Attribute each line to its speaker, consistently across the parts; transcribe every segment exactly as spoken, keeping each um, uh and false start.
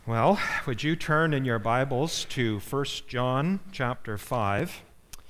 Speaker 1: Well, would you turn in your Bibles to First John chapter five?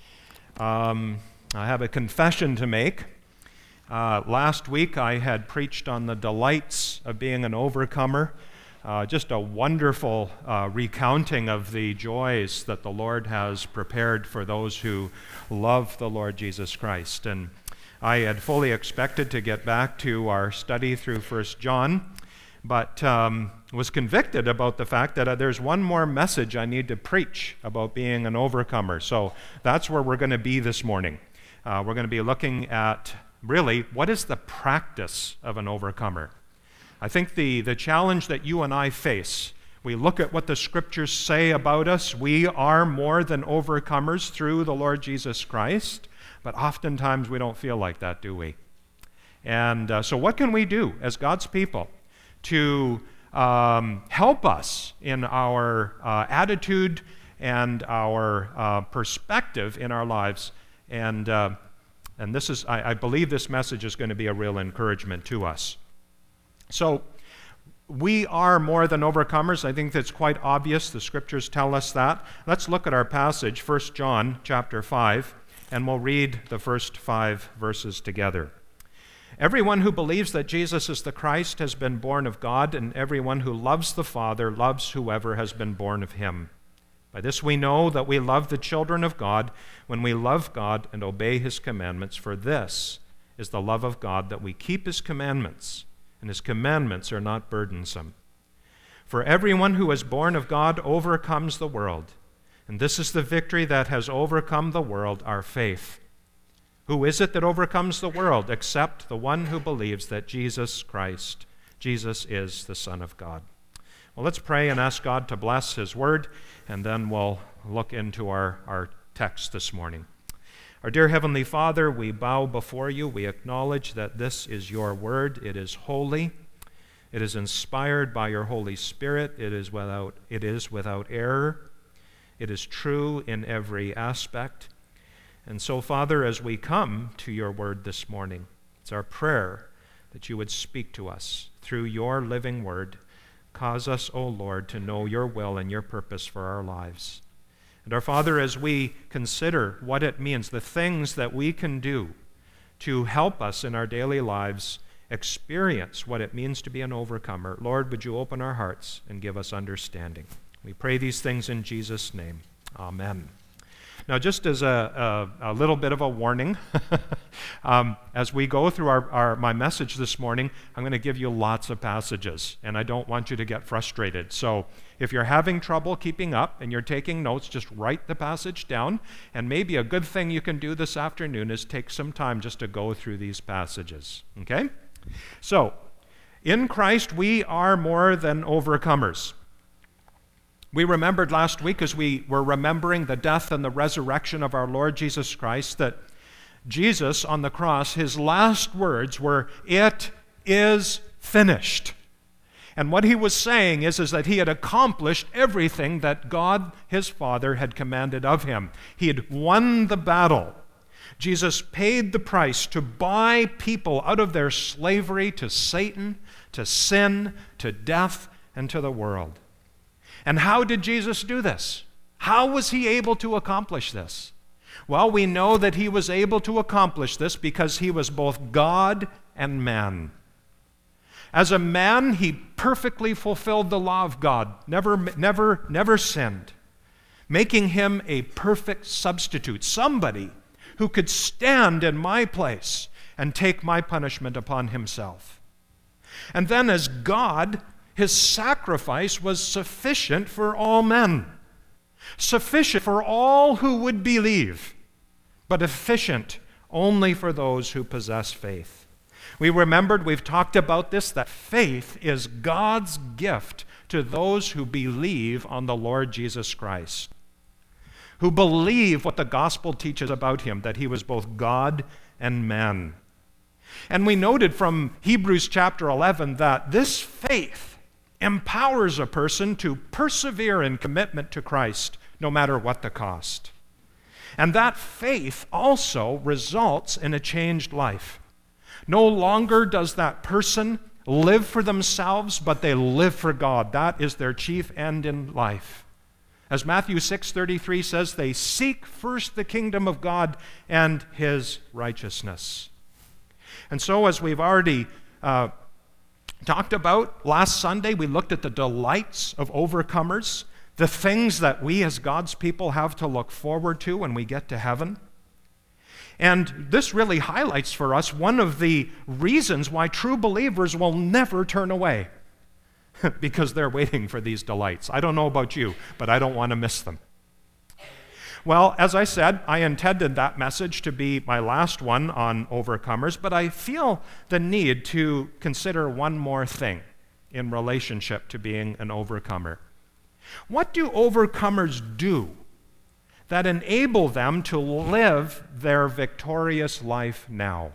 Speaker 1: Um, I have a confession to make. Uh, last week I had preached on the delights of being an overcomer, uh, just a wonderful uh, recounting of the joys that the Lord has prepared for those who love the Lord Jesus Christ. And I had fully expected to get back to our study through First John, but um, was convicted about the fact that uh, there's one more message I need to preach about being an overcomer. So that's where we're going to be this morning. Uh, we're going to be looking at, really, what is the practice of an overcomer? I think the, the challenge that you and I face, we look at what the Scriptures say about us. We are more than overcomers through the Lord Jesus Christ, but oftentimes we don't feel like that, do we? And uh, so what can we do as God's people to um, help us in our uh, attitude and our uh, perspective in our lives? And uh, and this is, I, I believe this message is going to be a real encouragement to us. So we are more than overcomers. I think that's quite obvious. The Scriptures tell us that. Let's look at our passage, First John chapter five, and we'll read the first five verses together. Everyone who believes that Jesus is the Christ has been born of God, and everyone who loves the Father loves whoever has been born of him. By this we know that we love the children of God when we love God and obey his commandments, for this is the love of God, that we keep his commandments, and his commandments are not burdensome. For everyone who is born of God overcomes the world, and this is the victory that has overcome the world, our faith. Who is it that overcomes the world except the one who believes that Jesus Christ, Jesus is the Son of God? Well, let's pray and ask God to bless his word, and then we'll look into our, our text this morning. Our dear Heavenly Father, we bow before you. We acknowledge that this is your word. It is holy. It is inspired by your Holy Spirit. It is without, it is without error. It is true in every aspect. And so, Father, as we come to your word this morning, it's our prayer that you would speak to us through your living word. Cause us, O Lord, to know your will and your purpose for our lives. And our Father, as we consider what it means, the things that we can do to help us in our daily lives experience what it means to be an overcomer, Lord, would you open our hearts and give us understanding? We pray these things in Jesus' name. Amen. Now, just as a, a, a little bit of a warning, um, as we go through our, our, my message this morning, I'm going to give you lots of passages, and I don't want you to get frustrated. So if you're having trouble keeping up and you're taking notes, just write the passage down, and maybe a good thing you can do this afternoon is take some time just to go through these passages, okay? So, in Christ, we are more than overcomers. We remembered last week, as we were remembering the death and the resurrection of our Lord Jesus Christ, that Jesus on the cross, his last words were, "It is finished." And what he was saying is, is that he had accomplished everything that God, his Father, had commanded of him. He had won the battle. Jesus paid the price to buy people out of their slavery to Satan, to sin, to death, and to the world. And how did Jesus do this? How was he able to accomplish this? Well, we know that he was able to accomplish this because he was both God and man. As a man, he perfectly fulfilled the law of God, never, never, never sinned, making him a perfect substitute, somebody who could stand in my place and take my punishment upon himself. And then as God, his sacrifice was sufficient for all men, sufficient for all who would believe, but efficient only for those who possess faith. We remembered, we've talked about this, that faith is God's gift to those who believe on the Lord Jesus Christ, who believe what the gospel teaches about him, that he was both God and man. And we noted from Hebrews chapter eleven that this faith empowers a person to persevere in commitment to Christ, no matter what the cost. And that faith also results in a changed life. No longer does that person live for themselves, but they live for God. That is their chief end in life. As Matthew six thirty-three says, they seek first the kingdom of God and his righteousness. And so, as we've already uh, talked about last Sunday, we looked at the delights of overcomers, the things that we as God's people have to look forward to when we get to heaven. And this really highlights for us one of the reasons why true believers will never turn away, because they're waiting for these delights. I don't know about you, but I don't want to miss them. Well, as I said, I intended that message to be my last one on overcomers, but I feel the need to consider one more thing in relationship to being an overcomer. What do overcomers do that enable them to live their victorious life now?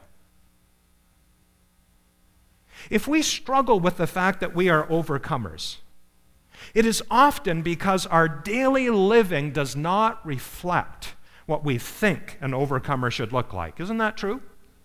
Speaker 1: If we struggle with the fact that we are overcomers, it is often because our daily living does not reflect what we think an overcomer should look like. Isn't that true?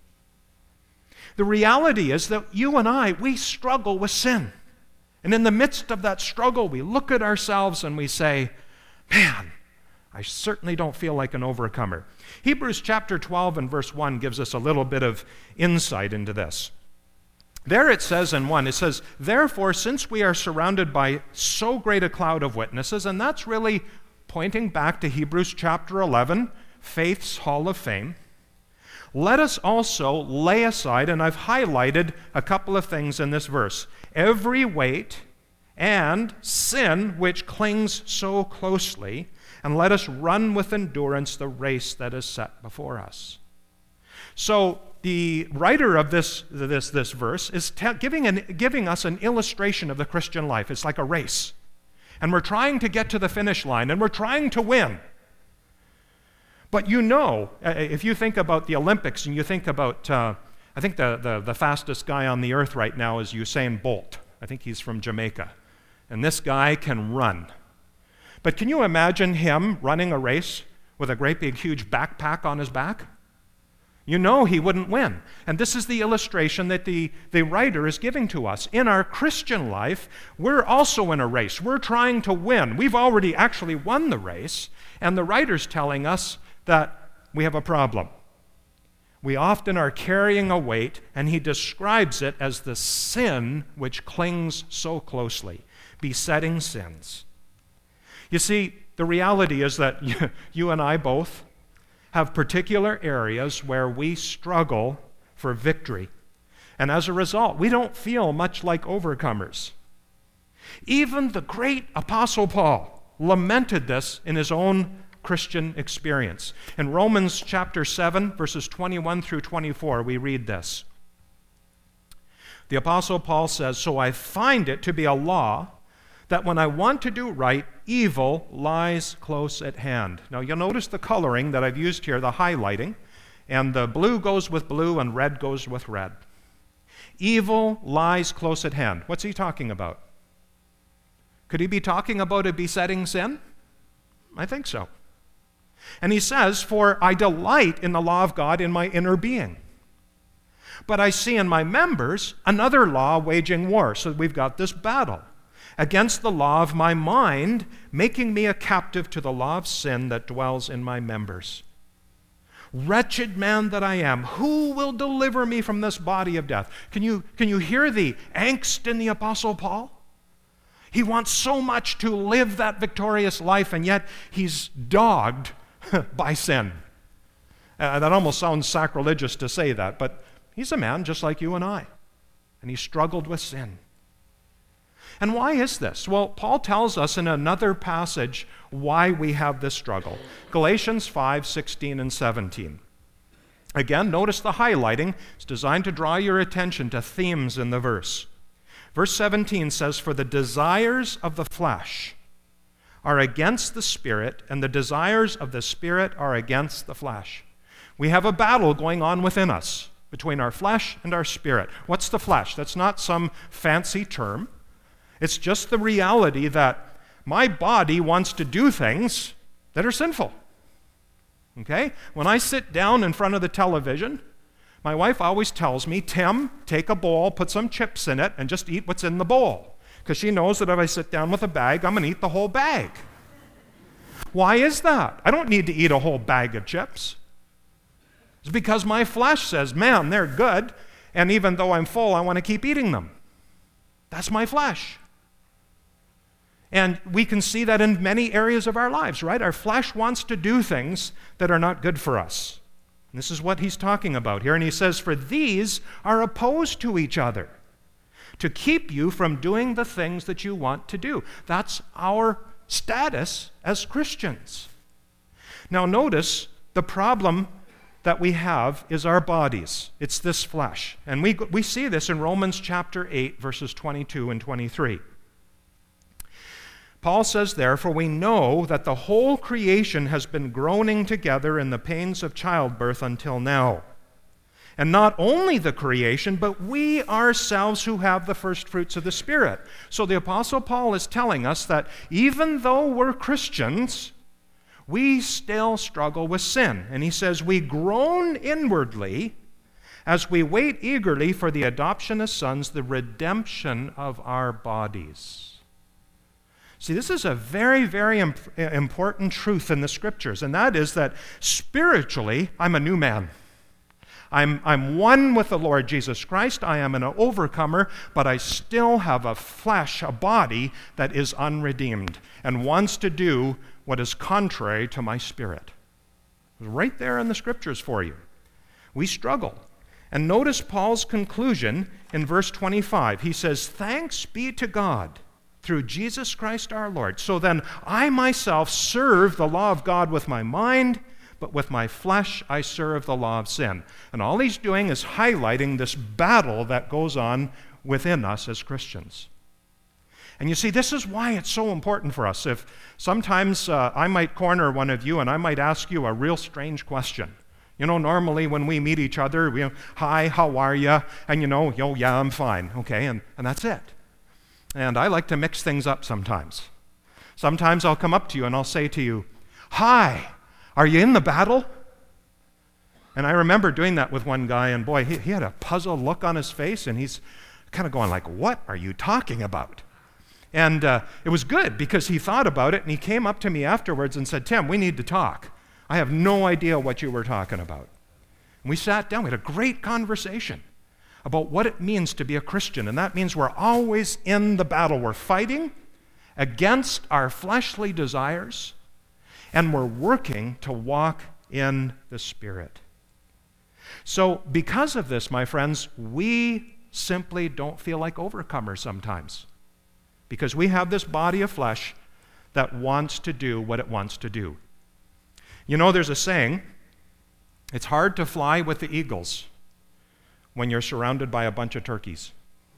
Speaker 1: The reality is that you and I, we struggle with sin. And in the midst of that struggle, we look at ourselves and we say, man, I certainly don't feel like an overcomer. Hebrews chapter twelve and verse one gives us a little bit of insight into this. There it says in one, it says, therefore, since we are surrounded by so great a cloud of witnesses, and that's really pointing back to Hebrews chapter eleven, faith's hall of fame, let us also lay aside, and I've highlighted a couple of things in this verse, every weight and sin which clings so closely, and let us run with endurance the race that is set before us. So the writer of this, this, this verse is te- giving, an, giving us an illustration of the Christian life. It's like a race. And we're trying to get to the finish line, and we're trying to win. But you know, if you think about the Olympics, and you think about, uh, I think the, the, the fastest guy on the earth right now is Usain Bolt. I think he's from Jamaica. And this guy can run. But can you imagine him running a race with a great big huge backpack on his back? You know he wouldn't win. And this is the illustration that the, the writer is giving to us. In our Christian life, we're also in a race. We're trying to win. We've already actually won the race, and the writer's telling us that we have a problem. We often are carrying a weight, and he describes it as the sin which clings so closely, besetting sins. You see, the reality is that you, you and I both have particular areas where we struggle for victory. And as a result, we don't feel much like overcomers. Even the great Apostle Paul lamented this in his own Christian experience. In Romans chapter seven, verses twenty-one through twenty-four, we read this. The Apostle Paul says, so I find it to be a law that when I want to do right, evil lies close at hand. Now, you'll notice the coloring that I've used here, the highlighting, and the blue goes with blue and red goes with red. Evil lies close at hand. What's he talking about? Could he be talking about a besetting sin? I think so. And he says, for I delight in the law of God in my inner being. But I see in my members another law waging war. So we've got this battle against the law of my mind, making me a captive to the law of sin that dwells in my members. Wretched man that I am, who will deliver me from this body of death? Can you, can you hear the angst in the Apostle Paul? He wants so much to live that victorious life, and yet he's dogged by sin. Uh, that almost sounds sacrilegious to say that, but he's a man just like you and I, and he struggled with sin. And why is this? Well, Paul tells us in another passage why we have this struggle. Galatians five, sixteen and seventeen. Again, notice the highlighting. It's designed to draw your attention to themes in the verse. Verse seventeen says, for the desires of the flesh are against the Spirit, and the desires of the Spirit are against the flesh. We have a battle going on within us between our flesh and our spirit. What's the flesh? That's not some fancy term. It's just the reality that my body wants to do things that are sinful. Okay? When I sit down in front of the television, My wife always tells me, Tim, take a bowl, put some chips in it, and just eat what's in the bowl. Because she knows that if I sit down with a bag, I'm going to eat the whole bag. Why is that? I don't need to eat a whole bag of chips. It's because my flesh says, man, they're good, and even though I'm full, I want to keep eating them. That's my flesh. And we can see that in many areas of our lives, right? Our flesh wants to do things that are not good for us. And this is what he's talking about here. And he says, for these are opposed to each other, to keep you from doing the things that you want to do. That's our status as Christians. Now notice the problem that we have is our bodies. It's this flesh. And we, we see this in Romans chapter eight, verses twenty-two and twenty-three. Paul says there, for we know that the whole creation has been groaning together in the pains of childbirth until now. And not only the creation, but we ourselves who have the first fruits of the Spirit. So the Apostle Paul is telling us that even though we're Christians, we still struggle with sin. And he says, we groan inwardly as we wait eagerly for the adoption as sons, the redemption of our bodies. See, this is a very, very imp- important truth in the Scriptures, and that is that spiritually, I'm a new man. I'm, I'm one with the Lord Jesus Christ. I am an overcomer, but I still have a flesh, a body that is unredeemed and wants to do what is contrary to my spirit. It's right there in the Scriptures for you. We struggle. And notice Paul's conclusion in verse twenty-five. He says, thanks be to God through Jesus Christ our Lord. So then I myself serve the law of God with my mind, but with my flesh I serve the law of sin. And all he's doing is highlighting this battle that goes on within us as Christians. And you see, this is why it's so important for us. If sometimes uh, I might corner one of you and I might ask you a real strange question. You know, normally when we meet each other, we, hi, how are you? And you know, yo, yeah, I'm fine, okay, and, and that's it. And I like to mix things up sometimes. Sometimes I'll come up to you and I'll say to you, hi, are you in the battle? And I remember doing that with one guy, and boy, he, he had a puzzled look on his face, and he's kind of going like, what are you talking about? And uh, it was good because he thought about it, and he came up to me afterwards and said, Tim, we need to talk. I have no idea what you were talking about. And we sat down. We had a great conversation about what it means to be a Christian, and that means we're always in the battle. We're fighting against our fleshly desires, and we're working to walk in the Spirit. So because of this, my friends, we simply don't feel like overcomers sometimes, because we have this body of flesh that wants to do what it wants to do. You know, there's a saying, it's hard to fly with the eagles when you're surrounded by a bunch of turkeys.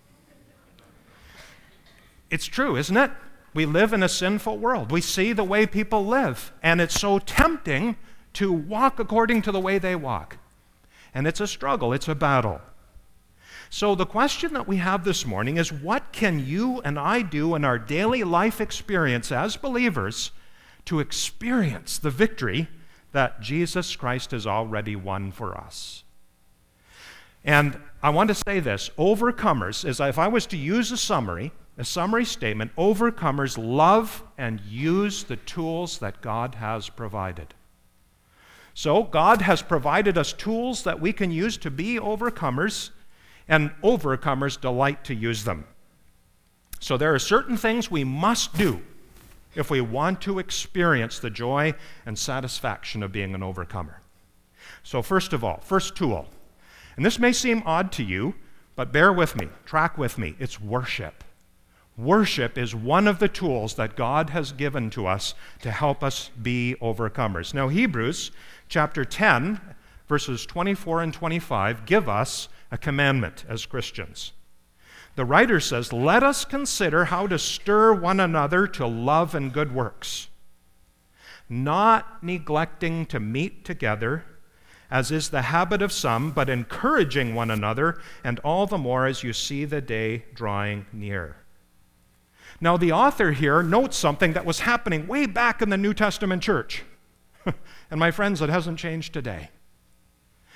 Speaker 1: It's true, isn't it? We live in a sinful world. We see the way people live, and it's so tempting to walk according to the way they walk. And it's a struggle, it's a battle. So the question that we have this morning is, what can you and I do in our daily life experience as believers to experience the victory that Jesus Christ has already won for us? And I want to say this, overcomers, is if I was to use a summary, a summary statement, overcomers love and use the tools that God has provided. So God has provided us tools that we can use to be overcomers, and overcomers delight to use them. So there are certain things we must do if we want to experience the joy and satisfaction of being an overcomer. So first of all, first tool, and this may seem odd to you, but bear with me, track with me, it's worship. Worship is one of the tools that God has given to us to help us be overcomers. Now, Hebrews chapter ten, verses twenty-four and twenty-five give us a commandment as Christians. The writer says, let us consider how to stir one another to love and good works, not neglecting to meet together, as is the habit of some, but encouraging one another, and all the more as you see the day drawing near. Now, the author here notes something that was happening way back in the New Testament church. And my friends, it hasn't changed today.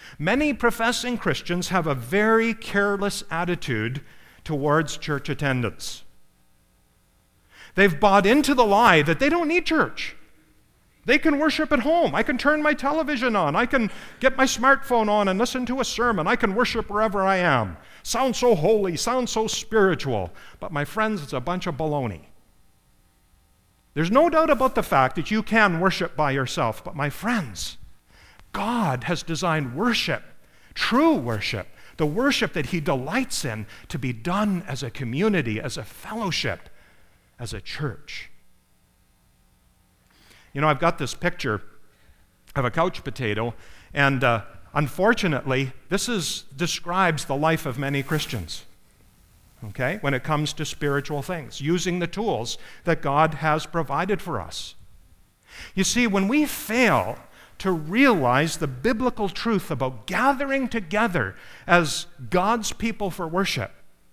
Speaker 1: Many professing Christians have a very careless attitude towards church attendance. They've bought into the lie that they don't need church. They can worship at home. I can turn my television on. I can get my smartphone on and listen to a sermon. I can worship wherever I am. Sounds so holy, sounds so spiritual. But my friends, it's a bunch of baloney. There's no doubt about the fact that you can worship by yourself. But my friends, God has designed worship, true worship, the worship that He delights in, to be done as a community, as a fellowship, as a church. You know, I've got this picture of a couch potato, and uh, unfortunately, this is, describes the life of many Christians, okay, when it comes to spiritual things, using the tools that God has provided for us. You see, when we fail to realize the biblical truth about gathering together as God's people for worship,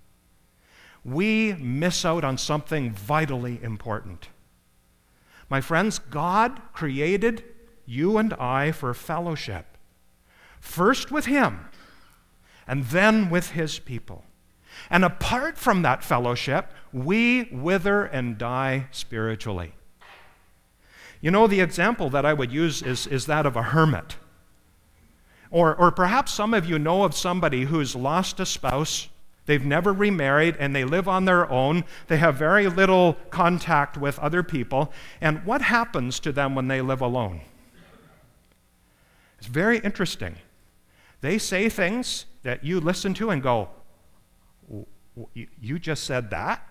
Speaker 1: we miss out on something vitally important. My friends, God created you and I for fellowship, first with Him, and then with His people. And apart from that fellowship, we wither and die spiritually. You know, the example that I would use is, is that of a hermit. Or, or perhaps some of you know of somebody who's lost a spouse. They've never remarried, and they live on their own. They have very little contact with other people. And what happens to them when they live alone? It's very interesting. They say things that you listen to and go, you just said that?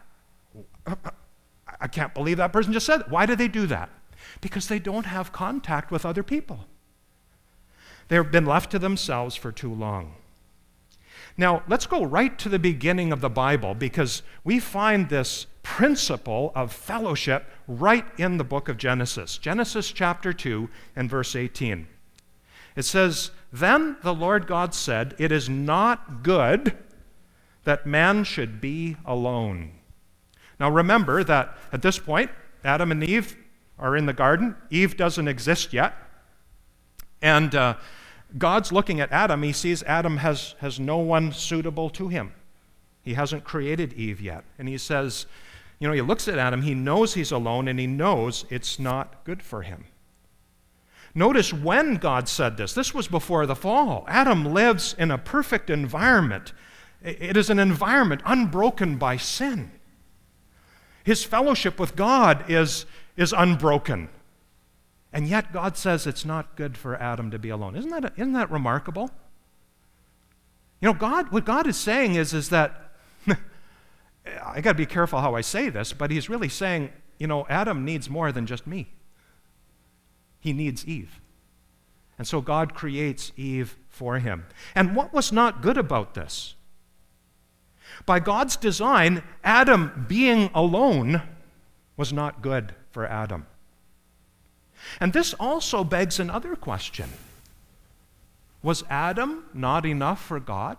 Speaker 1: I can't believe that person just said that. Why do they do that? Because they don't have contact with other people. They've been left to themselves for too long. Now, let's go right to the beginning of the Bible, because we find this principle of fellowship right in the book of Genesis. Genesis chapter two and verse eighteen. It says, "Then the Lord God said, 'It is not good that man should be alone.'" Now remember that at this point, Adam and Eve are in the garden. Eve doesn't exist yet. And uh, God's looking at Adam. He sees Adam has, has no one suitable to him. He hasn't created Eve yet. And he says, you know, he looks at Adam. He knows he's alone, and he knows it's not good for him. Notice when God said this. This was before the fall. Adam lives in a perfect environment. It is an environment unbroken by sin. His fellowship with God is, is unbroken. And yet God says it's not good for Adam to be alone. Isn't that, isn't that remarkable? You know, God, what God is saying is, is that, I got to be careful how I say this, but He's really saying, you know, Adam needs more than just me. He needs Eve. And so God creates Eve for him. And what was not good about this? By God's design, Adam being alone was not good for Adam. And this also begs another question. Was Adam not enough for God?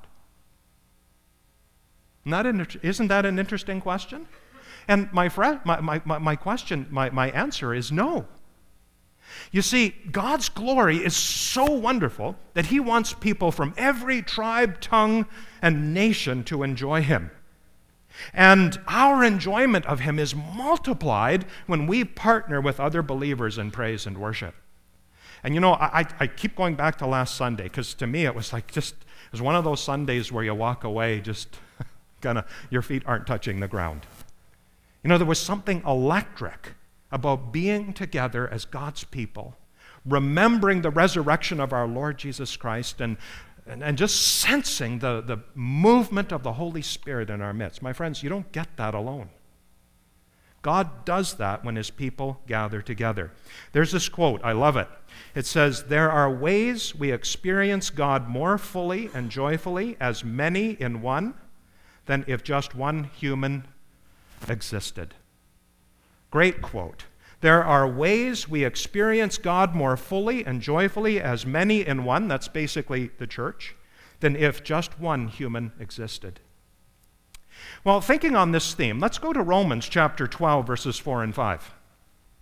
Speaker 1: Not in, isn't that an interesting question? And my, friend, my, my, my question, my, my answer is no. You see, God's glory is so wonderful that He wants people from every tribe, tongue, and nation to enjoy Him. And our enjoyment of Him is multiplied when we partner with other believers in praise and worship. And you know, I, I keep going back to last Sunday, because to me it was like just, it was one of those Sundays where you walk away just kind of, your feet aren't touching the ground. You know, there was something electric about being together as God's people, remembering the resurrection of our Lord Jesus Christ, and And, and just sensing the, the movement of the Holy Spirit in our midst. My friends, you don't get that alone. God does that when His people gather together. There's this quote, I love it. It says, "There are ways we experience God more fully and joyfully as many in one than if just one human existed." Great quote. There are ways we experience God more fully and joyfully as many in one, that's basically the church, than if just one human existed. Well, thinking on this theme, let's go to Romans chapter twelve, verses four and five.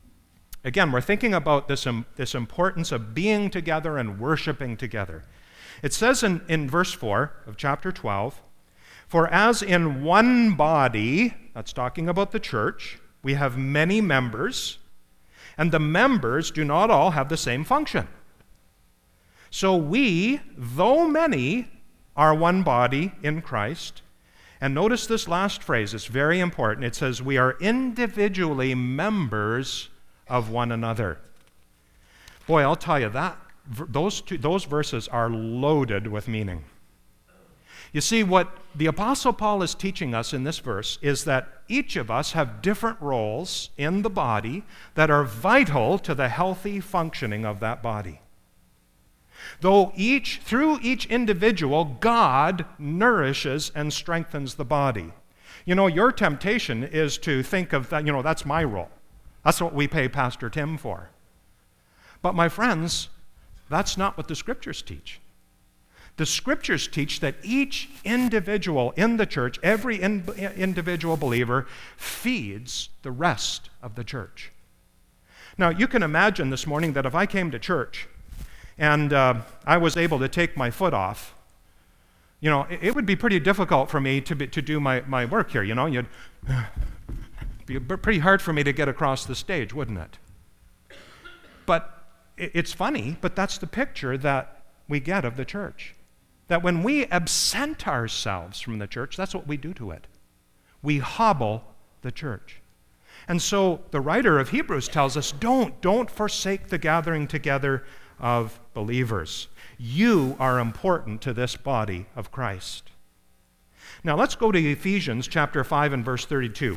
Speaker 1: Again, we're thinking about this, um, this importance of being together and worshiping together. It says in, in verse four of chapter twelve, "For as in one body," that's talking about the church, "we have many members, and the members do not all have the same function. So we, though many, are one body in Christ." And notice this last phrase, it's very important. It says, "We are individually members of one another." Boy, I'll tell you, that those two, those verses are loaded with meaning. You see, what the Apostle Paul is teaching us in this verse is that each of us have different roles in the body that are vital to the healthy functioning of that body. Though each, through each individual, God nourishes and strengthens the body. You know, your temptation is to think of that, you know, that's my role. That's what we pay Pastor Tim for. But my friends, that's not what the Scriptures teach. The Scriptures teach that each individual in the church, every in, individual believer, feeds the rest of the church. Now, you can imagine this morning that if I came to church and uh, I was able to take my foot off, you know, it, it would be pretty difficult for me to, be, to do my, my work here, you know. You'd be pretty hard for me to get across the stage, wouldn't it? But it's funny, but that's the picture that we get of the church. That when we absent ourselves from the church, that's what we do to it. We hobble the church. And so the writer of Hebrews tells us, don't, don't forsake the gathering together of believers. You are important to this body of Christ. Now let's go to Ephesians chapter five and verse thirty-two.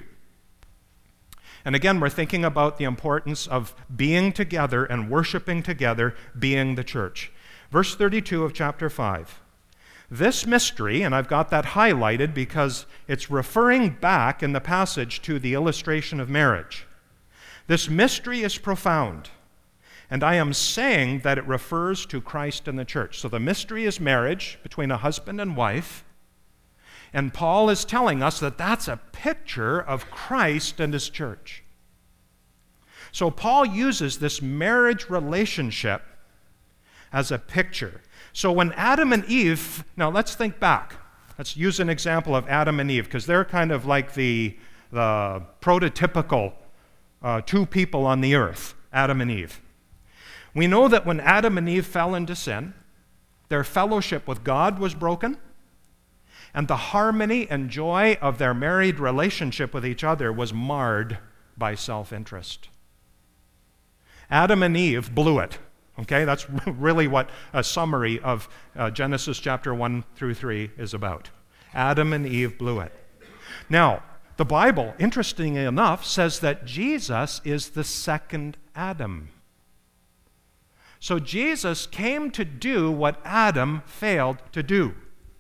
Speaker 1: And again, we're thinking about the importance of being together and worshiping together, being the church. Verse thirty-two of chapter five. "This mystery," and I've got that highlighted because it's referring back in the passage to the illustration of marriage. "This mystery is profound, and I am saying that it refers to Christ and the church." So the mystery is marriage between a husband and wife. And Paul is telling us that that's a picture of Christ and his church. So Paul uses this marriage relationship as a picture. So when Adam and Eve, now let's think back. Let's use an example of Adam and Eve, because they're kind of like the, the prototypical uh, two people on the earth, Adam and Eve. We know that when Adam and Eve fell into sin, their fellowship with God was broken, and the harmony and joy of their married relationship with each other was marred by self-interest. Adam and Eve blew it. Okay, that's really what a summary of uh, Genesis chapter one through three is about. Adam and Eve blew it. Now, the Bible, interestingly enough, says that Jesus is the second Adam. So Jesus came to do what Adam failed to do.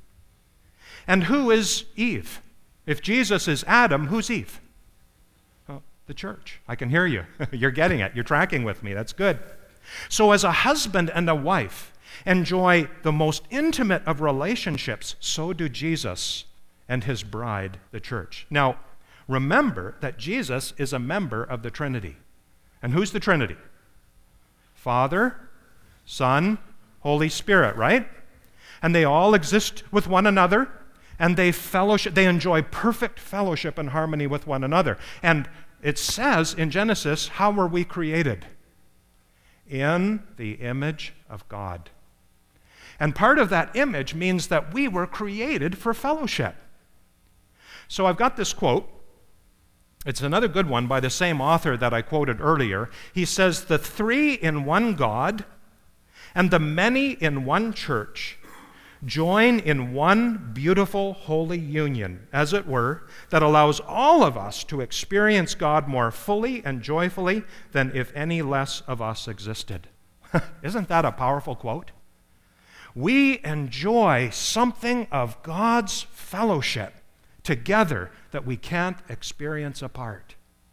Speaker 1: And who is Eve? If Jesus is Adam, who's Eve? Well, the church. I can hear you. You're getting it. You're tracking with me. That's good. So as a husband and a wife enjoy the most intimate of relationships, so do Jesus and his bride, the church. Now, remember that Jesus is a member of the Trinity. And who's the Trinity? Father, Son, Holy Spirit, right? And they all exist with one another, and they fellowship, they enjoy perfect fellowship and harmony with one another. And it says in Genesis, how were we created? In the image of God. And part of that image means that we were created for fellowship. So I've got this quote. It's another good one by the same author that I quoted earlier. He says, "The three in one God and the many in one church join in one beautiful holy union, as it were, that allows all of us to experience God more fully and joyfully than if any less of us existed." Isn't that a powerful quote? We enjoy something of God's fellowship together that we can't experience apart.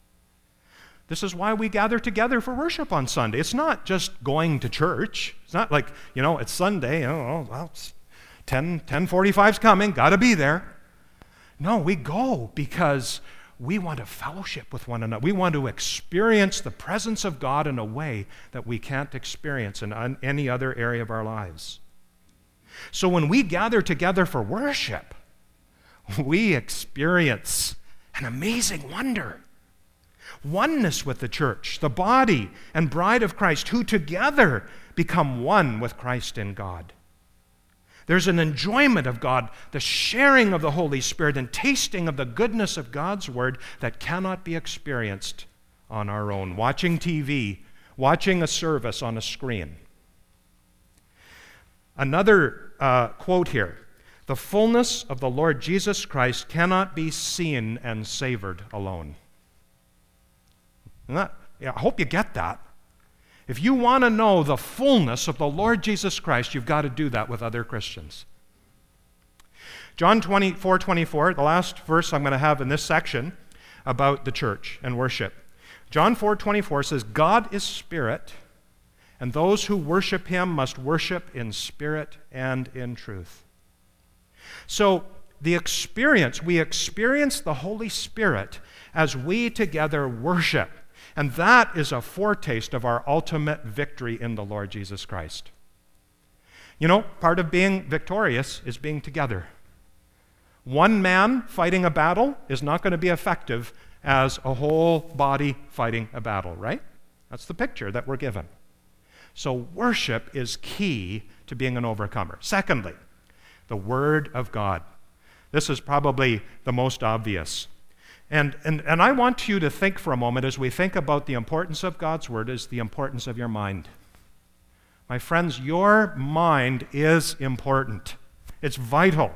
Speaker 1: This is why we gather together for worship on Sunday. It's not just going to church. It's not like, you know, it's Sunday, oh, well, it's ten, ten forty-five's coming, got to be there. No, we go because we want to fellowship with one another. We want to experience the presence of God in a way that we can't experience in any other area of our lives. So when we gather together for worship, we experience an amazing wonder. Oneness with the church, the body and bride of Christ, who together become one with Christ in God. There's an enjoyment of God, the sharing of the Holy Spirit, and tasting of the goodness of God's Word that cannot be experienced on our own. Watching T V, watching a service on a screen. Another uh, quote here. The fullness of the Lord Jesus Christ cannot be seen and savored alone. That, yeah, I hope you get that. If you want to know the fullness of the Lord Jesus Christ, you've got to do that with other Christians. John twenty-four twenty-four, the last verse I'm going to have in this section about the church and worship. John four twenty-four says, God is spirit, and those who worship him must worship in spirit and in truth. So the experience, we experience the Holy Spirit as we together worship. And that is a foretaste of our ultimate victory in the Lord Jesus Christ. You know, part of being victorious is being together. One man fighting a battle is not going to be effective as a whole body fighting a battle, right? That's the picture that we're given. So worship is key to being an overcomer. Secondly, the Word of God. This is probably the most obvious. And, and, and I want you to think for a moment, as we think about the importance of God's Word, is the importance of your mind. My friends, your mind is important. It's vital.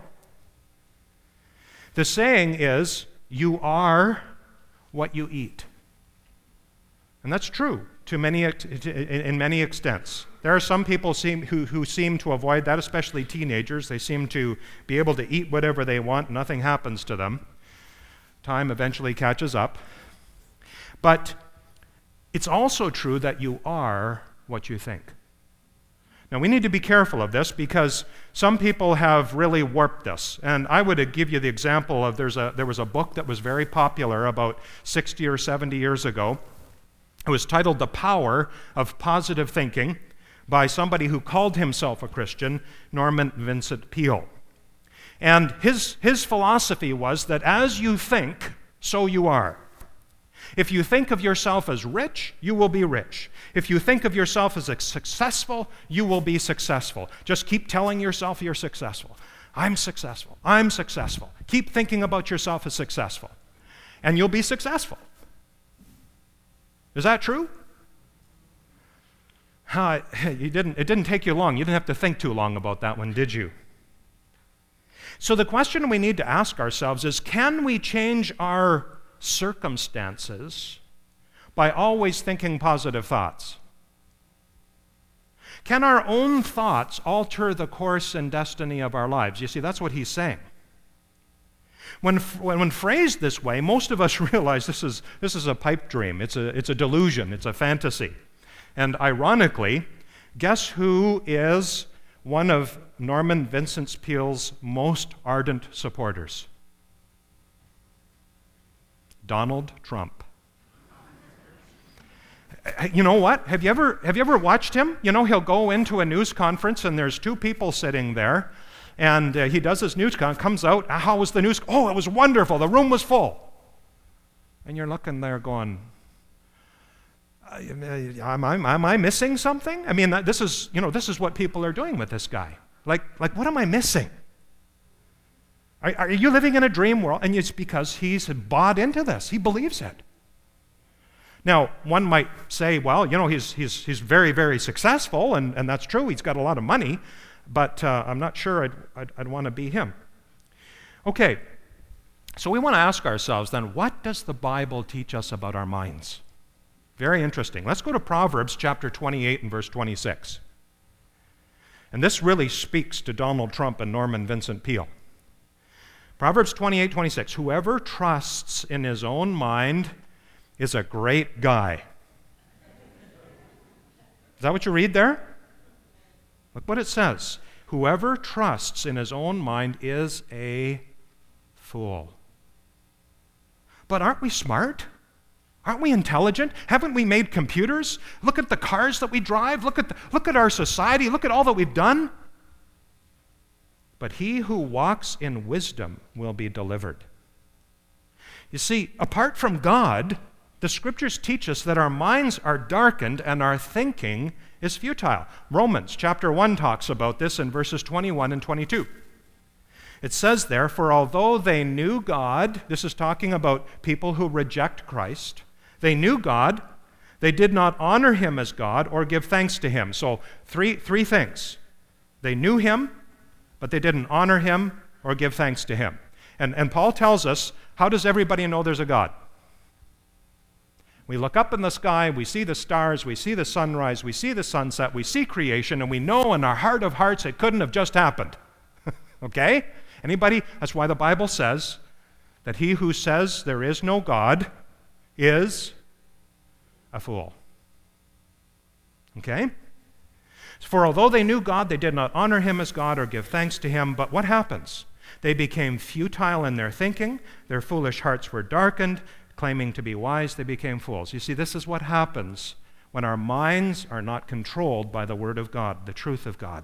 Speaker 1: The saying is, you are what you eat. And that's true to many, in many extents. There are some people seem, who, who seem to avoid that, especially teenagers. They seem to be able to eat whatever they want. Nothing happens to them. Time eventually catches up. But it's also true that you are what you think. Now, we need to be careful of this because some people have really warped this. And I would give you the example of there's a, there was a book that was very popular about sixty or seventy years ago. It was titled The Power of Positive Thinking by somebody who called himself a Christian, Norman Vincent Peale. And his, his philosophy was that as you think, so you are. If you think of yourself as rich, you will be rich. If you think of yourself as successful, you will be successful. Just keep telling yourself you're successful. I'm successful. I'm successful. Keep thinking about yourself as successful. And you'll be successful. Is that true? Uh, you didn't, it didn't take you long. You didn't have to think too long about that one, did you? So the question we need to ask ourselves is, can we change our circumstances by always thinking positive thoughts? Can our own thoughts alter the course and destiny of our lives? You see, that's what he's saying. When, when, when phrased this way, most of us realize this is, this is a pipe dream. It's a, it's a delusion. It's a fantasy. And ironically, guess who is one of Norman Vincent Peale's most ardent supporters? Donald Trump. You know what? Have you ever have you ever watched him? You know, he'll go into a news conference and there's two people sitting there, and uh, he does his news conference, comes out, how was the news? Oh, it was wonderful. The room was full. And you're looking there going, am I, am I missing something? I mean, this is, you know, this is what people are doing with this guy. Like, like what am I missing? Are, are you living in a dream world? And it's because he's bought into this. He believes it. Now, one might say, well, you know, he's, he's, he's very, very successful, and, and that's true. He's got a lot of money, but uh, I'm not sure I'd, I'd, I'd want to be him. Okay, so we want to ask ourselves then, what does the Bible teach us about our minds? Very interesting. Let's go to Proverbs chapter twenty-eight and verse twenty-six. And this really speaks to Donald Trump and Norman Vincent Peale. Proverbs twenty-eight twenty-six. Whoever trusts in his own mind is a great guy. Is that what you read there? Look what it says. Whoever trusts in his own mind is a fool. But aren't we smart? Aren't we intelligent? Haven't we made computers? Look at the cars that we drive. Look at, the, look at our society. Look at all that we've done. but he who walks in wisdom will be delivered. You see, apart from God, the Scriptures teach us that our minds are darkened and our thinking is futile. Romans chapter one talks about this in verses twenty-one and twenty-two. It says there, "For although they knew God," this is talking about people who reject Christ, "they knew God, they did not honor him as God or give thanks to him." So three, three things. They knew him, but they didn't honor him or give thanks to him. And, and Paul tells us, how does everybody know there's a God? We look up in the sky, we see the stars, we see the sunrise, we see the sunset, we see creation, and we know in our heart of hearts it couldn't have just happened. Okay? Anybody? That's why the Bible says that he who says there is no God is a fool. Okay? For although they knew God, they did not honor him as God or give thanks to him. But what happens? They became futile in their thinking. Their foolish hearts were darkened. Claiming to be wise, they became fools. You see, this is what happens when our minds are not controlled by the Word of God, the truth of God.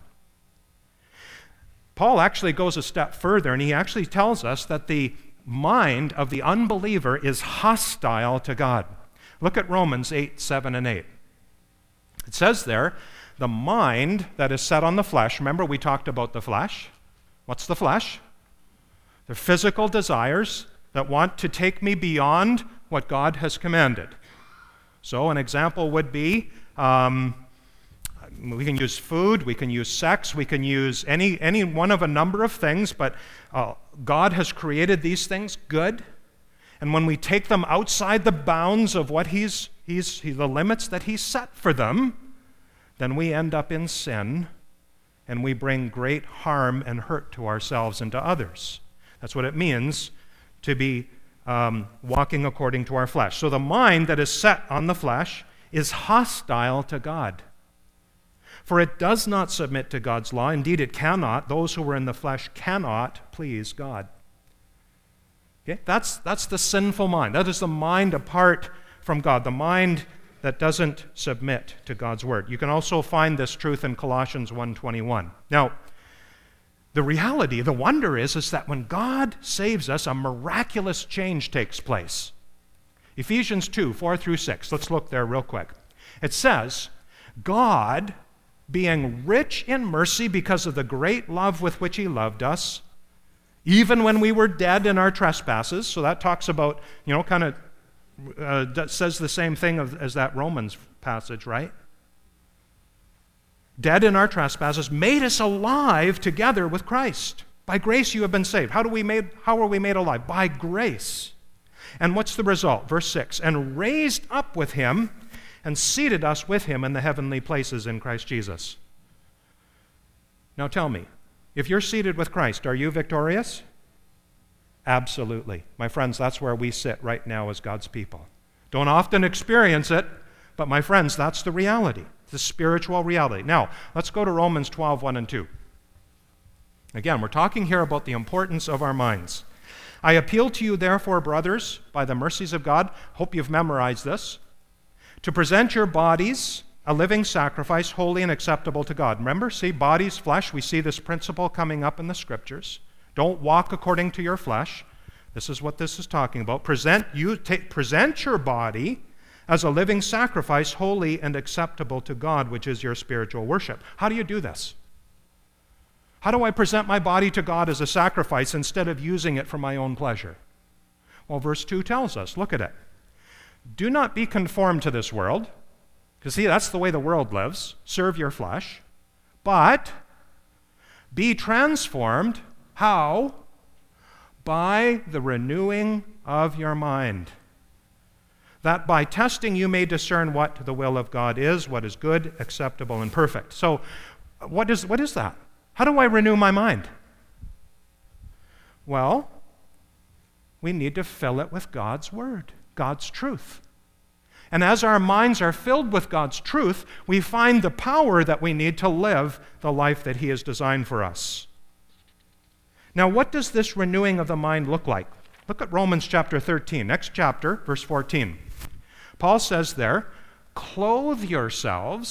Speaker 1: Paul actually goes a step further, and he actually tells us that the mind of the unbeliever is hostile to God. Look at Romans eight, seven, and eight. It says there, the mind that is set on the flesh, remember we talked about the flesh. What's the flesh? The physical desires that want to take me beyond what God has commanded. So an example would be, um, we can use food, we can use sex, we can use any, any one of a number of things, but uh, God has created these things good. And when we take them outside the bounds of what he's, he's, he, the limits that he's set for them, then we end up in sin, and we bring great harm and hurt to ourselves and to others. That's what it means to be um, walking according to our flesh. So the mind that is set on the flesh is hostile to God. For it does not submit to God's law. Indeed, it cannot. Those who are in the flesh cannot please God. Okay? That's, that's the sinful mind. That is the mind apart from God, the mind that doesn't submit to God's word. You can also find this truth in Colossians one twenty-one. Now, the reality, the wonder is, is that when God saves us, a miraculous change takes place. Ephesians two, four through six. Let's look there real quick. It says, God, being rich in mercy because of the great love with which he loved us, even when we were dead in our trespasses. So that talks about, you know, kind of uh, that says the same thing as that Romans passage, right? Dead in our trespasses, made us alive together with Christ. By grace you have been saved. How do we made, how are we made alive? By grace. And what's the result? Verse six, and raised up with him and seated us with him in the heavenly places in Christ Jesus. Now tell me, if you're seated with Christ, are you victorious? Absolutely. My friends, that's where we sit right now as God's people. Don't often experience it, but my friends, that's the reality, the spiritual reality. Now, let's go to Romans twelve, one and two. Again, we're talking here about the importance of our minds. I appeal to you, therefore, brothers, by the mercies of God, hope you've memorized this, to present your bodies a living sacrifice, holy and acceptable to God. Remember, see, bodies, flesh, we see this principle coming up in the Scriptures. Don't walk according to your flesh. This is what this is talking about. Present, you, ta- present your body as a living sacrifice, holy and acceptable to God, which is your spiritual worship. How do you do this? How do I present my body to God as a sacrifice instead of using it for my own pleasure? Well, verse two tells us, look at it. Do not be conformed to this world, because see, that's the way the world lives. Serve your flesh. But be transformed. How? By the renewing of your mind, that by testing you may discern what the will of God is, what is good, acceptable, and perfect. So what is, what is that? How do I renew my mind? Well, we need to fill it with God's word, God's truth. And as our minds are filled with God's truth, we find the power that we need to live the life that he has designed for us. Now, what does this renewing of the mind look like? Look at Romans chapter thirteen, next chapter, verse fourteen. Paul says there, clothe yourselves.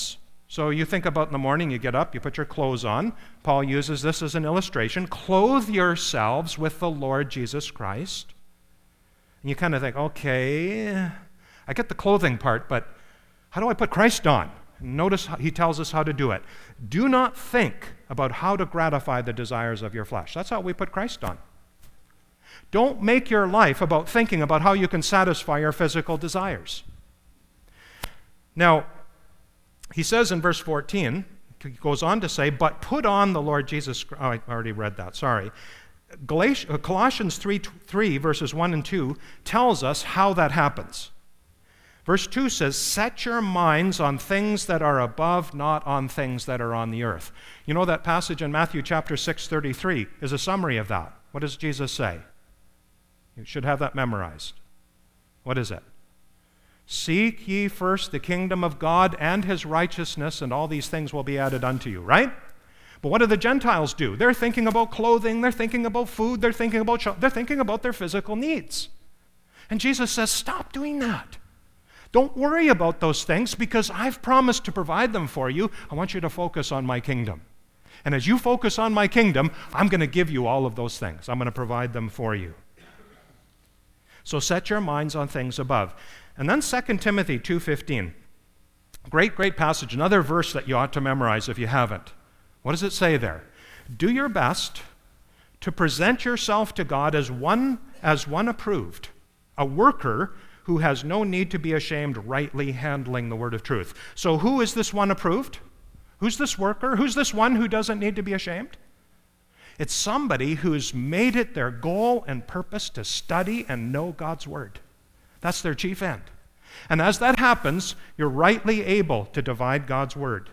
Speaker 1: So you think about in the morning, you get up, you put your clothes on. Paul uses this as an illustration. Clothe yourselves with the Lord Jesus Christ. And you kind of think, okay, I get the clothing part, but how do I put Christ on? And notice he tells us how to do it. Do not think about how to gratify the desires of your flesh. That's how we put Christ on. Don't make your life about thinking about how you can satisfy your physical desires. Now, he says in verse fourteen, he goes on to say, but put on the Lord Jesus Christ. Oh, I already read that, sorry. Galatians, Colossians three, three, verses one and two, tells us how that happens. Verse two says, set your minds on things that are above, not on things that are on the earth. You know that passage in Matthew chapter six, thirty-three is a summary of that. What does Jesus say? You should have that memorized. What is it? Seek ye first the kingdom of God and his righteousness, and all these things will be added unto you, right? But what do the Gentiles do? They're thinking about clothing, they're thinking about food, they're thinking about they're thinking about their physical needs. And Jesus says, stop doing that. Don't worry about those things because I've promised to provide them for you. I want you to focus on my kingdom. And as you focus on my kingdom, I'm going to give you all of those things. I'm going to provide them for you. So set your minds on things above. And then Second Timothy two fifteen. Great, great passage. Another verse that you ought to memorize if you haven't. What does it say there? Do your best to present yourself to God as one, as one approved, a worker who has no need to be ashamed, rightly handling the word of truth. So who is this one approved? Who's this worker? Who's this one who doesn't need to be ashamed? It's somebody who's made it their goal and purpose to study and know God's word. That's their chief end. And as that happens, you're rightly able to divide God's word.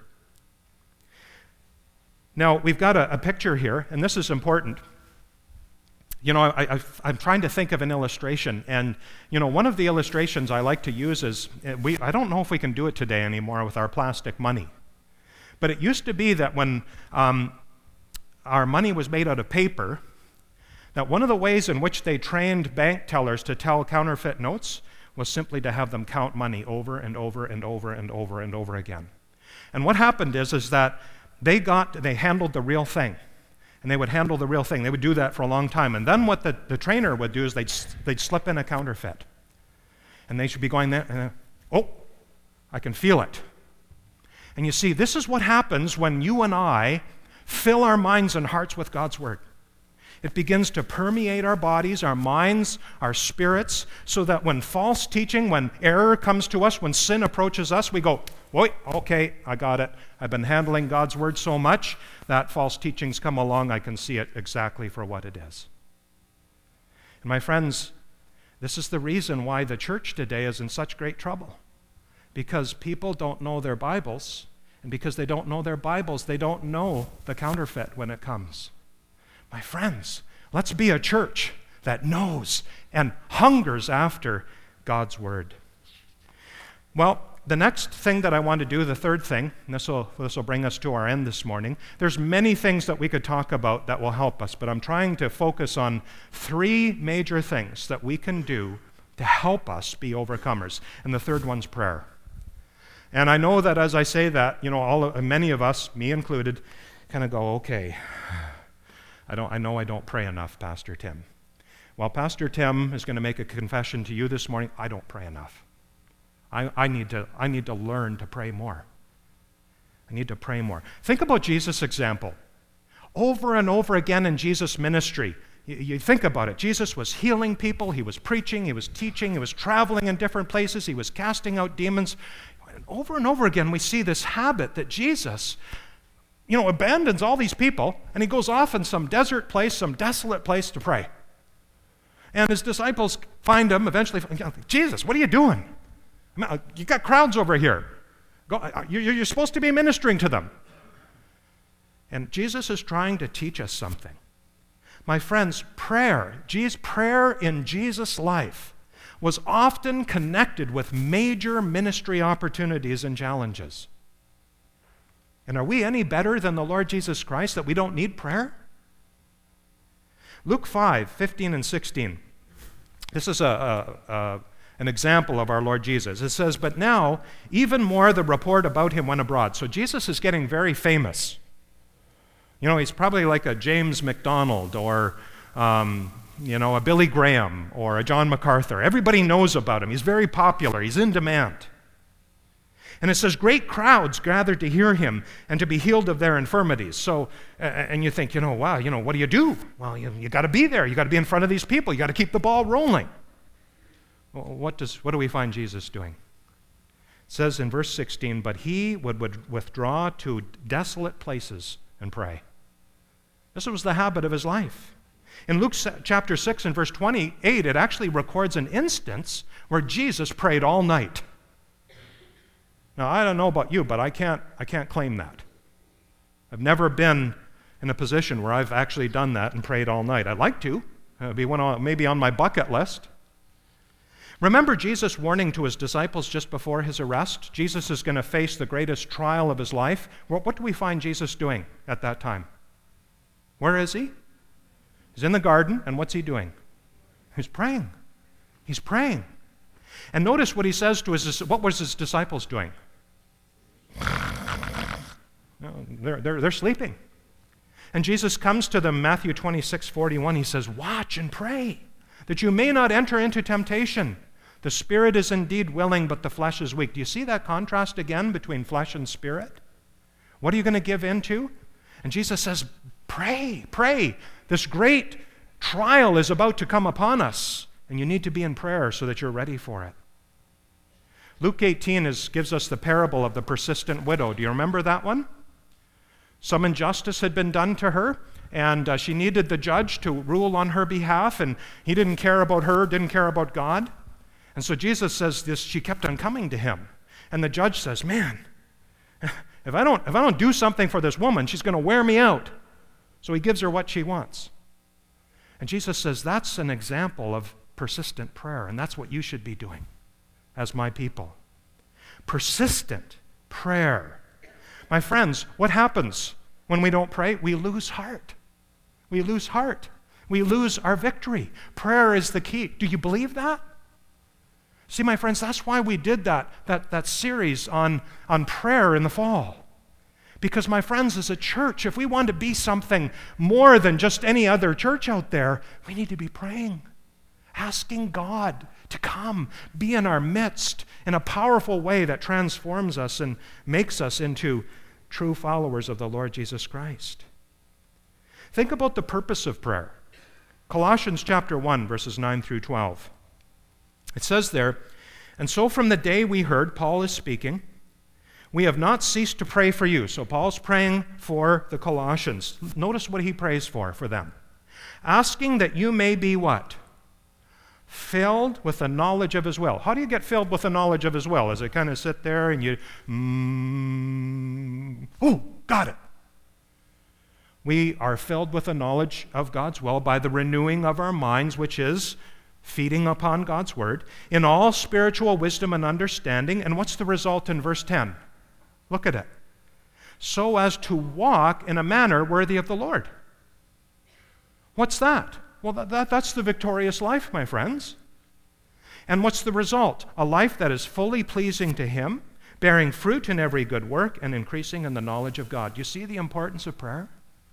Speaker 1: Now, we've got a, a picture here, and this is important. You know, I, I, I'm trying to think of an illustration, and, you know, one of the illustrations I like to use is, we, I don't know if we can do it today anymore with our plastic money, but it used to be that when um, our money was made out of paper, that one of the ways in which they trained bank tellers to tell counterfeit notes was simply to have them count money over and over and over and over and over again. And what happened is, is that they got, they handled the real thing. And they would handle the real thing. They would do that for a long time. And then what the, the trainer would do is they'd, they'd slip in a counterfeit. And they should be going there, and, oh, I can feel it. And you see, this is what happens when you and I fill our minds and hearts with God's word. It begins to permeate our bodies, our minds, our spirits, so that when false teaching, when error comes to us, when sin approaches us, we go, wait, okay, I got it. I've been handling God's word so much that false teachings come along, I can see it exactly for what it is. And my friends, this is the reason why the church today is in such great trouble. Because people don't know their Bibles, and because they don't know their Bibles, they don't know the counterfeit when it comes. My friends, let's be a church that knows and hungers after God's word. Well, the next thing that I want to do, the third thing, and this will, this will bring us to our end this morning. There's many things that we could talk about that will help us, but I'm trying to focus on three major things that we can do to help us be overcomers. And the third one's prayer. And I know that as I say that, you know, all many of us, me included, kind of go, okay, I don't. I know I don't pray enough, Pastor Tim. Well, Pastor Tim is going to make a confession to you this morning. I don't pray enough. I, I need to. I need to learn to pray more. I need to pray more. Think about Jesus' example. Over and over again in Jesus' ministry, you, you think about it. Jesus was healing people. He was preaching. He was teaching. He was traveling in different places. He was casting out demons. And over and over again, we see this habit that Jesus, you know, abandons all these people, and he goes off in some desert place, some desolate place to pray. And his disciples find him eventually. Jesus, what are you doing? I mean, you got crowds over here. Go, you're supposed to be ministering to them. And Jesus is trying to teach us something. My friends, prayer, Jesus, prayer in Jesus' life was often connected with major ministry opportunities and challenges. And are we any better than the Lord Jesus Christ that we don't need prayer? Luke five, fifteen and sixteen. This is a, a, an example of our Lord Jesus. It says, but now, even more the report about him went abroad. So Jesus is getting very famous. You know, he's probably like a James MacDonald or, um, you know, a Billy Graham or a John MacArthur. Everybody knows about him. He's very popular. He's in demand. And it says, great crowds gathered to hear him and to be healed of their infirmities. So, and you think, you know, wow, you know, what do you do? Well, you, you got to be there. You got to be in front of these people. You got to keep the ball rolling. Well, what does, what do we find Jesus doing? It says in verse sixteen, but he would, would withdraw to desolate places and pray. This was the habit of his life. In Luke chapter six and verse twenty-eight, it actually records an instance where Jesus prayed all night. Now, I don't know about you, but I can't, I can't claim that. I've never been in a position where I've actually done that and prayed all night. I'd like to. It'd be one on, maybe on my bucket list. Remember Jesus warning to his disciples just before his arrest? Jesus is going to face the greatest trial of his life. What, what do we find Jesus doing at that time? Where is he? He's in the garden, and what's he doing? He's praying. He's praying. And notice what he says to his, what was his disciples doing? No, they're, they're, they're sleeping. And Jesus comes to them, Matthew twenty-six forty-one, he says, watch and pray, that you may not enter into temptation. The spirit is indeed willing, but the flesh is weak. Do you see that contrast again between flesh and spirit? What are you going to give in to? And Jesus says, pray, pray. This great trial is about to come upon us, and you need to be in prayer so that you're ready for it. Luke eighteen is, gives us the parable of the persistent widow. Do you remember that one? Some injustice had been done to her, and uh, she needed the judge to rule on her behalf, and he didn't care about her, didn't care about God. And so Jesus says this, she kept on coming to him. And the judge says, man, if I don't, if I don't do something for this woman, she's going to wear me out. So he gives her what she wants. And Jesus says, that's an example of persistent prayer, and that's what you should be doing as my people. Persistent prayer. My friends, what happens when we don't pray? We lose heart. We lose heart. We lose our victory. Prayer is the key. Do you believe that? See, my friends, that's why we did that, that, that series on, on prayer in the fall. Because, my friends, as a church, if we want to be something more than just any other church out there, we need to be praying, asking God to come, be in our midst in a powerful way that transforms us and makes us into true followers of the Lord Jesus Christ. Think about the purpose of prayer. Colossians chapter one, verses nine through twelve. It says there, and so from the day we heard, Paul is speaking, we have not ceased to pray for you. So Paul's praying for the Colossians. Notice what he prays for, for them. Asking that you may be what? Filled with the knowledge of his will. How do you get filled with the knowledge of his will? Is it kind of sit there and you, mm, oh, got it. We are filled with the knowledge of God's will by the renewing of our minds, which is feeding upon God's word, in all spiritual wisdom and understanding. And what's the result in verse ten? Look at it. So as to walk in a manner worthy of the Lord. What's that? Well, that, that, that's the victorious life, my friends. And what's the result? A life that is fully pleasing to him, bearing fruit in every good work, and increasing in the knowledge of God. Do you see the importance of prayer?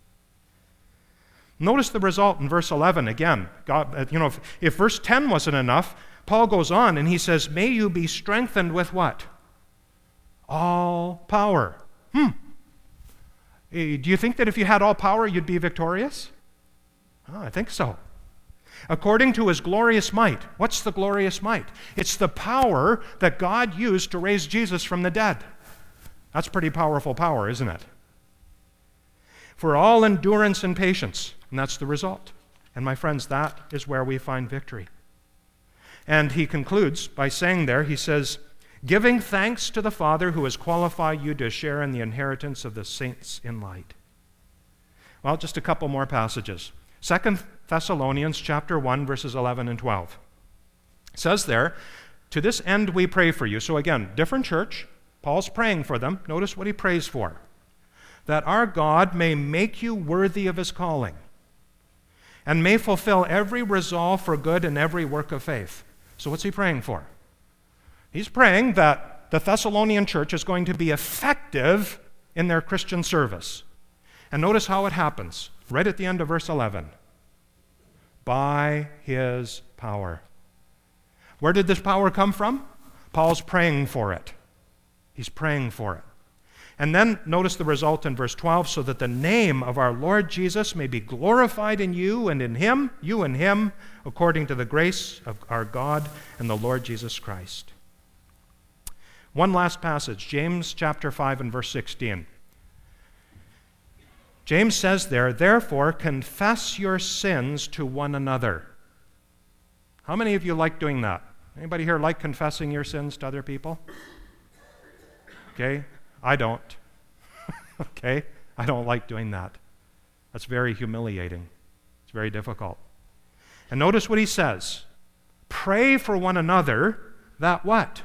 Speaker 1: Notice the result in verse eleven again. God, you know, if, if verse ten wasn't enough, Paul goes on and he says, may you be strengthened with what? All power. Hmm. Do you think that if you had all power, you'd be victorious? Oh, I think so. According to his glorious might. What's the glorious might? It's the power that God used to raise Jesus from the dead. That's pretty powerful power, isn't it? For all endurance and patience. And that's the result. And my friends, that is where we find victory. And he concludes by saying there, he says, giving thanks to the Father who has qualified you to share in the inheritance of the saints in light. Well, just a couple more passages. Second Thessalonians chapter one, verses eleven and twelve. It says there, to this end we pray for you. So again, different church. Paul's praying for them. Notice what he prays for. That our God may make you worthy of his calling, and may fulfill every resolve for good and every work of faith. So what's he praying for? He's praying that the Thessalonian church is going to be effective in their Christian service. And notice how it happens, right at the end of verse eleven. By his power. Where did this power come from? Paul's praying for it. He's praying for it. And then notice the result in verse twelve, so that the name of our Lord Jesus may be glorified in you and in him, you and him, according to the grace of our God and the Lord Jesus Christ. One last passage, James chapter five and verse sixteen. James says there, therefore confess your sins to one another. How many of you like doing that? Anybody here like confessing your sins to other people? Okay, I don't. Okay, I don't like doing that. That's very humiliating. It's very difficult. And notice what he says. Pray for one another that what?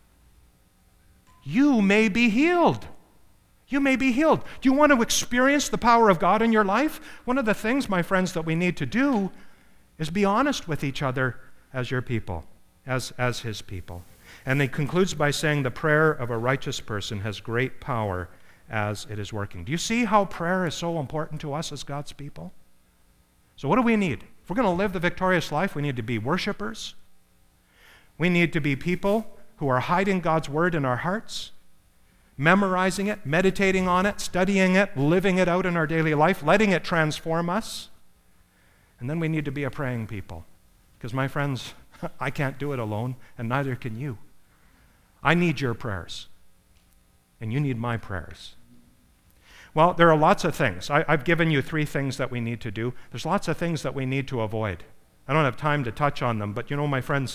Speaker 1: You may be healed. You may be healed. Do you want to experience the power of God in your life? One of the things, my friends, that we need to do is be honest with each other as your people, as, as his people. And he concludes by saying the prayer of a righteous person has great power as it is working. Do you see how prayer is so important to us as God's people? So what do we need? If we're going to live the victorious life, we need to be worshipers. We need to be people who are hiding God's word in our hearts, memorizing it, meditating on it, studying it, living it out in our daily life, letting it transform us. And then we need to be a praying people. Because my friends, I can't do it alone, and neither can you. I need your prayers, and you need my prayers. Well, there are lots of things. I, I've given you three things that we need to do. There's lots of things that we need to avoid. I don't have time to touch on them, but you know, my friends,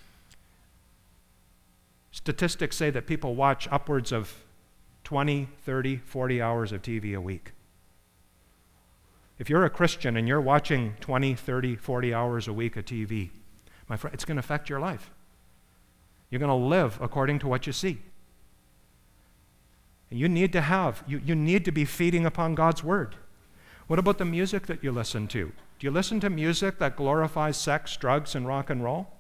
Speaker 1: statistics say that people watch upwards of twenty, thirty, forty hours of T V a week. If you're a Christian and you're watching twenty, thirty, forty hours a week of T V, my friend, it's going to affect your life. You're going to live according to what you see. And you need to have, you, you need to be feeding upon God's word. What about the music that you listen to? Do you listen to music that glorifies sex, drugs, and rock and roll?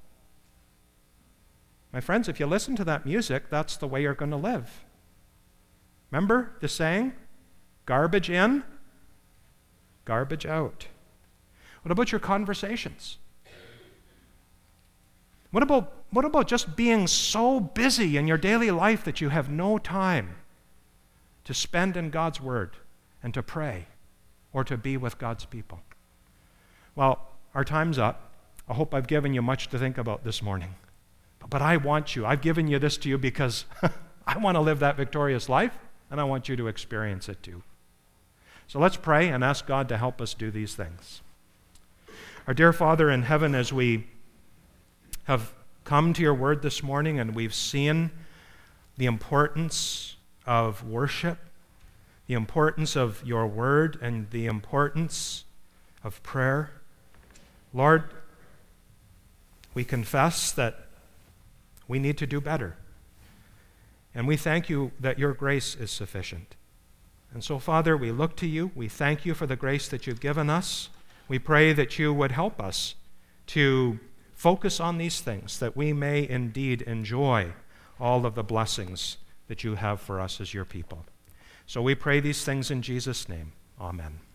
Speaker 1: My friends, if you listen to that music, that's the way you're going to live. Remember the saying? Garbage in, garbage out. What about your conversations? What about, what about just being so busy in your daily life that you have no time to spend in God's word and to pray or to be with God's people? Well, our time's up. I hope I've given you much to think about this morning. But I want you, I've given you this to you because I want to live that victorious life, and I want you to experience it too. So let's pray and ask God to help us do these things. Our dear Father in heaven, as we have come to your word this morning and we've seen the importance of worship, the importance of your word, and the importance of prayer, Lord, we confess that we need to do better. And we thank you that your grace is sufficient. And so, Father, we look to you. We thank you for the grace that you've given us. We pray that you would help us to focus on these things, that we may indeed enjoy all of the blessings that you have for us as your people. So we pray these things in Jesus' name. Amen.